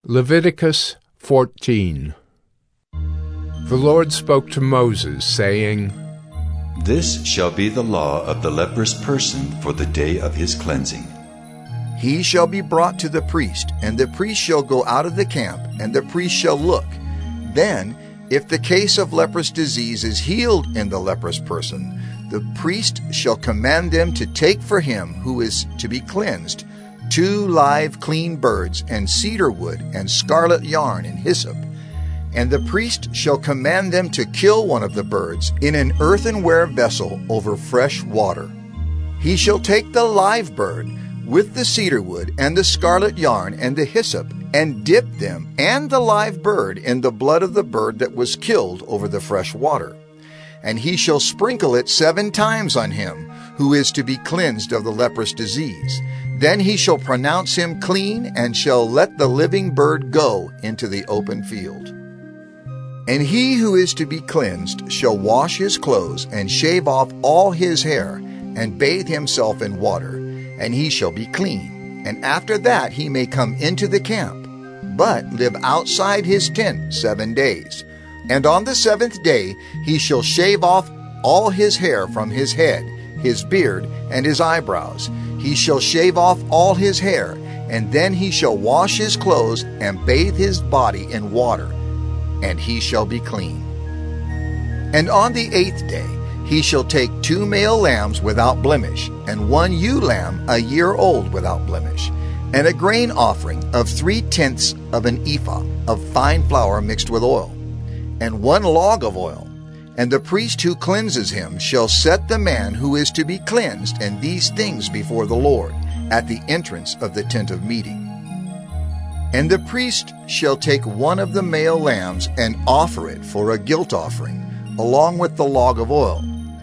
Leviticus 14. The Lord spoke to Moses, saying, This shall be the law of the leprous person for the day of his cleansing. He shall be brought to the priest, and the priest shall go out of the camp, and the priest shall look. Then, if the case of leprous disease is healed in the leprous person, the priest shall command them to take for him who is to be cleansed 2 live clean birds, and cedar wood, and scarlet yarn, and hyssop. And the priest shall command them to kill one of the birds in an earthenware vessel over fresh water. He shall take the live bird with the cedar wood, and the scarlet yarn, and the hyssop, and dip them and the live bird in the blood of the bird that was killed over the fresh water. And he shall sprinkle it 7 times on him who is to be cleansed of the leprous disease. Then he shall pronounce him clean, and shall let the living bird go into the open field. And he who is to be cleansed shall wash his clothes, and shave off all his hair, and bathe himself in water, and he shall be clean. And after that he may come into the camp, but live outside his tent 7 days. And on the 7th day he shall shave off all his hair from his head, his beard, and his eyebrows. He shall shave off all his hair, and then he shall wash his clothes, and bathe his body in water, and he shall be clean. And on the 8th day he shall take 2 male lambs without blemish, and 1 ewe lamb a year old without blemish, and a grain offering of 3/10 of an ephah of fine flour mixed with oil, and 1 log of oil. And the priest who cleanses him shall set the man who is to be cleansed and these things before the Lord at the entrance of the tent of meeting. And the priest shall take 1 of the male lambs and offer it for a guilt offering, along with the log of oil,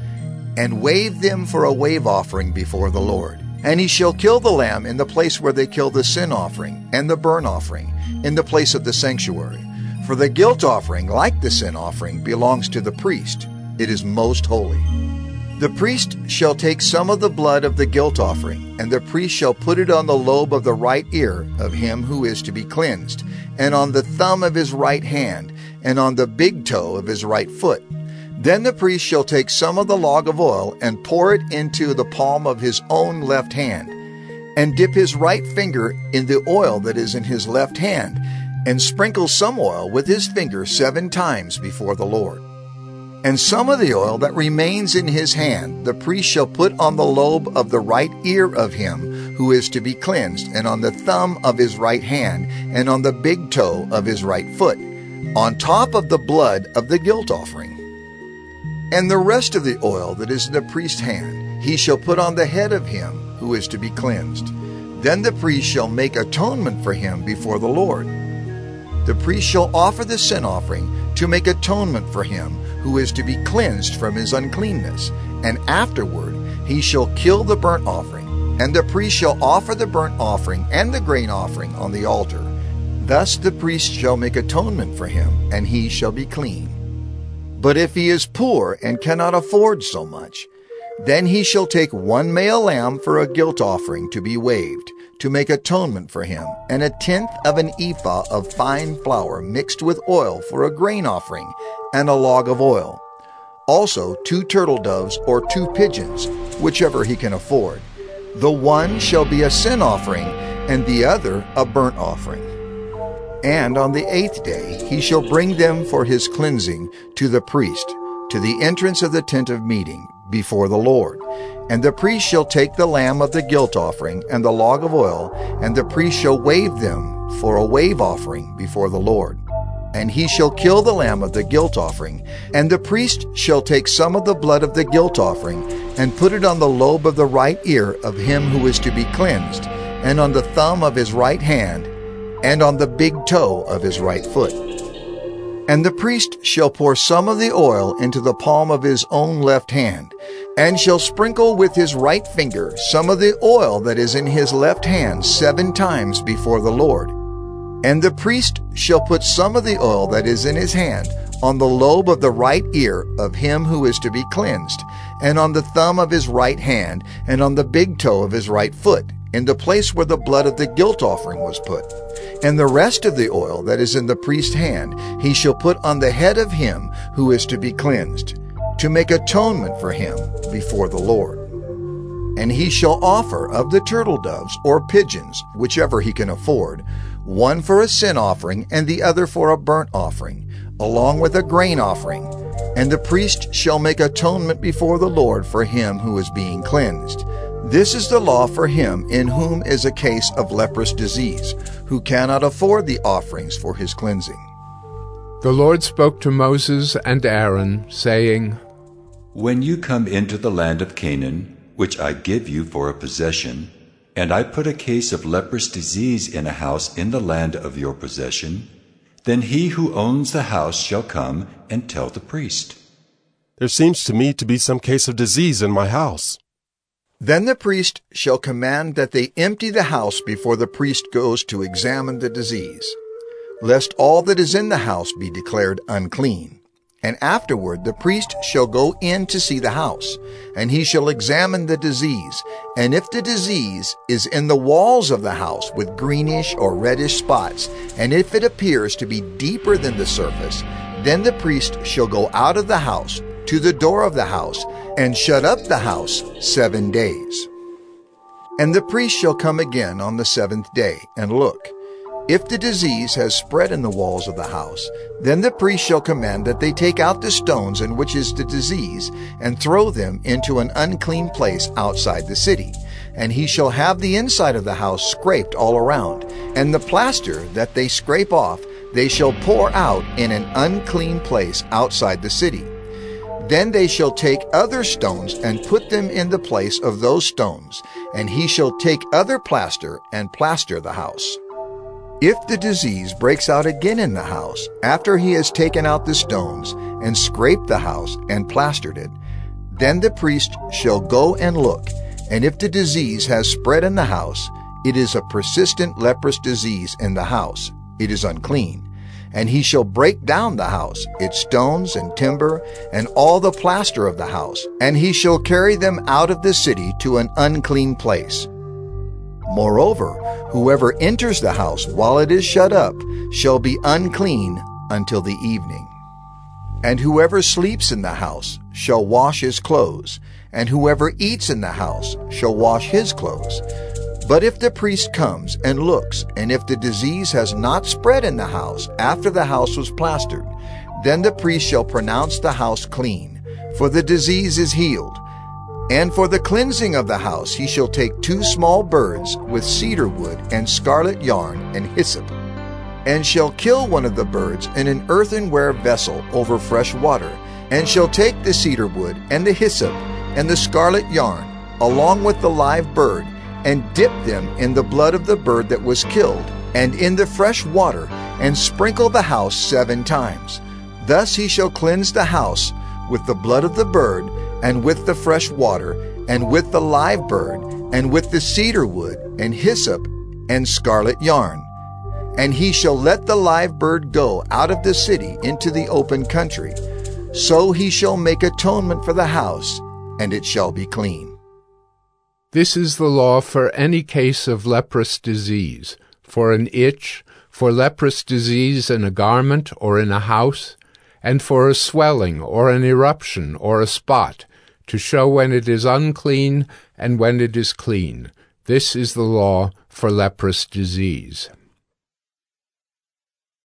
and wave them for a wave offering before the Lord. And he shall kill the lamb in the place where they kill the sin offering and the burnt offering, in the place of the sanctuary. For the guilt offering, like the sin offering, belongs to the priest. It is most holy. The priest shall take some of the blood of the guilt offering, and the priest shall put it on the lobe of the right ear of him who is to be cleansed, and on the thumb of his right hand, and on the big toe of his right foot. Then the priest shall take some of the log of oil, and pour it into the palm of his own left hand, and dip his right finger in the oil that is in his left hand, and sprinkle some oil with his finger 7 times before the Lord. And some of the oil that remains in his hand the priest shall put on the lobe of the right ear of him who is to be cleansed, and on the thumb of his right hand, and on the big toe of his right foot, on top of the blood of the guilt offering. And the rest of the oil that is in the priest's hand he shall put on the head of him who is to be cleansed. Then the priest shall make atonement for him before the Lord. The priest shall offer the sin offering to make atonement for him who is to be cleansed from his uncleanness, and afterward he shall kill the burnt offering, and the priest shall offer the burnt offering and the grain offering on the altar. Thus the priest shall make atonement for him, and he shall be clean. But if he is poor and cannot afford so much, then he shall take 1 male lamb for a guilt offering to be waved, to make atonement for him, and 1/10 of an ephah of fine flour mixed with oil for a grain offering, and a log of oil. Also 2 turtle doves or 2 pigeons, whichever he can afford. The one shall be a sin offering, and the other a burnt offering. And on the 8th day he shall bring them for his cleansing to the priest, to the entrance of the tent of meeting, before the Lord. And the priest shall take the lamb of the guilt offering and the log of oil, and the priest shall wave them for a wave offering before the Lord. And he shall kill the lamb of the guilt offering, and the priest shall take some of the blood of the guilt offering, and put it on the lobe of the right ear of him who is to be cleansed, and on the thumb of his right hand, and on the big toe of his right foot. And the priest shall pour some of the oil into the palm of his own left hand, and shall sprinkle with his right finger some of the oil that is in his left hand 7 times before the Lord. And the priest shall put some of the oil that is in his hand on the lobe of the right ear of him who is to be cleansed, and on the thumb of his right hand, and on the big toe of his right foot, in the place where the blood of the guilt offering was put. And the rest of the oil that is in the priest's hand he shall put on the head of him who is to be cleansed, to make atonement for him before the Lord. And he shall offer of the turtle doves or pigeons, whichever he can afford, one for a sin offering and the other for a burnt offering, along with a grain offering. And the priest shall make atonement before the Lord for him who is being cleansed. This is the law for him in whom is a case of leprous disease, who cannot afford the offerings for his cleansing. The Lord spoke to Moses and Aaron, saying, When you come into the land of Canaan, which I give you for a possession, and I put a case of leprous disease in a house in the land of your possession, then he who owns the house shall come and tell the priest. There seems to me to be some case of disease in my house. Then the priest shall command that they empty the house before the priest goes to examine the disease, lest all that is in the house be declared unclean. And afterward the priest shall go in to see the house, and he shall examine the disease. And if the disease is in the walls of the house with greenish or reddish spots, and if it appears to be deeper than the surface, then the priest shall go out of the house to the door of the house, and shut up the house 7 days. And the priest shall come again on the 7th day, and look. If the disease has spread in the walls of the house, then the priest shall command that they take out the stones in which is the disease, and throw them into an unclean place outside the city. And he shall have the inside of the house scraped all around, and the plaster that they scrape off they shall pour out in an unclean place outside the city. Then they shall take other stones and put them in the place of those stones, and he shall take other plaster and plaster the house. If the disease breaks out again in the house, after he has taken out the stones and scraped the house and plastered it, then the priest shall go and look, and if the disease has spread in the house, it is a persistent leprous disease in the house. It is unclean. And he shall break down the house, its stones and timber, and all the plaster of the house, and he shall carry them out of the city to an unclean place. Moreover, whoever enters the house while it is shut up shall be unclean until the evening. And whoever sleeps in the house shall wash his clothes, and whoever eats in the house shall wash his clothes. But if the priest comes and looks, and if the disease has not spread in the house after the house was plastered, then the priest shall pronounce the house clean, for the disease is healed. And for the cleansing of the house he shall take 2 small birds with cedar wood and scarlet yarn and hyssop, and shall kill one of the birds in an earthenware vessel over fresh water, and shall take the cedar wood and the hyssop and the scarlet yarn, along with the live bird, and dip them in the blood of the bird that was killed, and in the fresh water, and sprinkle the house 7 times. Thus he shall cleanse the house with the blood of the bird, and with the fresh water, and with the live bird, and with the cedar wood, and hyssop, and scarlet yarn. And he shall let the live bird go out of the city into the open country. So he shall make atonement for the house, and it shall be clean. This is the law for any case of leprous disease, for an itch, for leprous disease in a garment or in a house, and for a swelling or an eruption or a spot, to show when it is unclean and when it is clean. This is the law for leprous disease.